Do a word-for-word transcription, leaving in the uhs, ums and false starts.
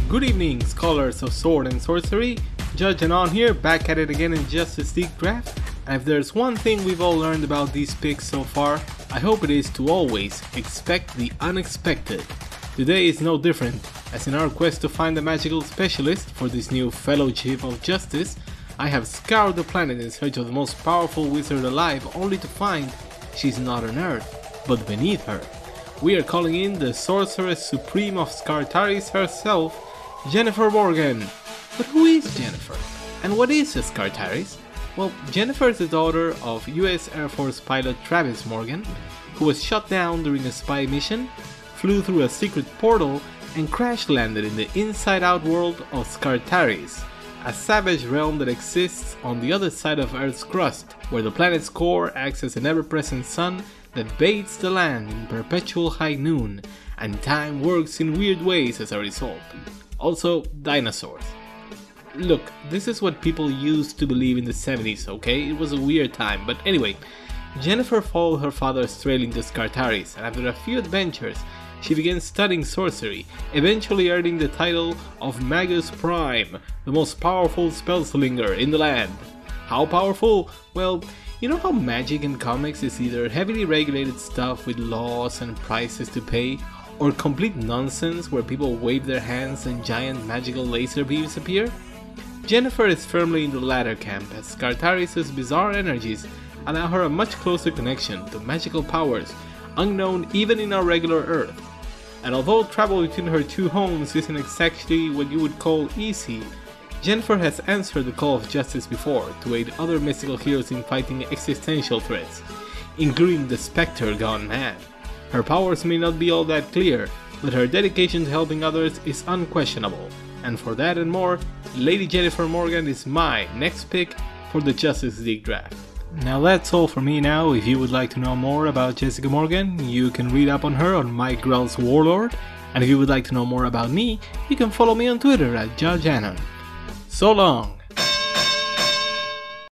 Good evening, scholars of sword and sorcery. Judge Anon here, back at it again in Justice League Draft. And if there's one thing we've all learned about these picks so far, I hope it is to always expect the unexpected. Today is no different, as in our quest to find a magical specialist for this new Fellowship of Justice, I have scoured the planet in search of the most powerful wizard alive, only to find she's not on Earth, but beneath her. We are calling in the Sorceress Supreme of Skartaris herself, Jennifer Morgan. But who is Jennifer? And what is a Skartaris? Well, Jennifer is the daughter of U S Air Force pilot Travis Morgan, who was shot down during a spy mission, flew through a secret portal, and crash-landed in the inside-out world of Skartaris, a savage realm that exists on the other side of Earth's crust, where the planet's core acts as an ever-present sun that bathes the land in perpetual high noon, and time works in weird ways as a result. Also, dinosaurs. Look, this is what people used to believe in the seventies, okay? It was a weird time, but anyway, Jennifer followed her father's trail into Skartaris, and after a few adventures, she began studying sorcery, eventually earning the title of Magus Prime, the most powerful spellslinger in the land. How powerful? Well, you know how magic in comics is either heavily regulated stuff with laws and prices to pay, or complete nonsense where people wave their hands and giant magical laser beams appear? Jennifer is firmly in the latter camp, as Skartaris' bizarre energies allow her a much closer connection to magical powers unknown even in our regular Earth. And although travel between her two homes isn't exactly what you would call easy, Jennifer has answered the call of justice before to aid other mystical heroes in fighting existential threats, including the Spectre gone mad. Her powers may not be all that clear, but her dedication to helping others is unquestionable. And for that and more, Lady Jennifer Morgan is my next pick for the Justice League Draft. Now that's all for me now. If you would like to know more about Jessica Morgan, you can read up on her on Mike Grell's Warlord. And if you would like to know more about me, you can follow me on Twitter at Judge Anon. So long!